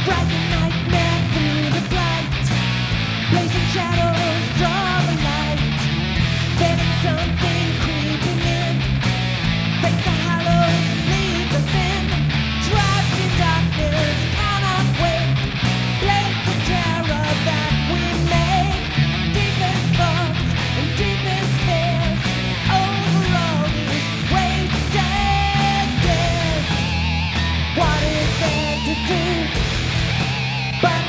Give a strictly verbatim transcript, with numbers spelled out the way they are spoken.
Frightened nightmare through the blight. Blazing shadows draw the light. Feeling something creeping in. Break the hollows, leave the thin. Trapped in darkness, cannot wait. Blades of terror that we make. Deepest thoughts and deepest fears. Over all these wasted years. What is there to do but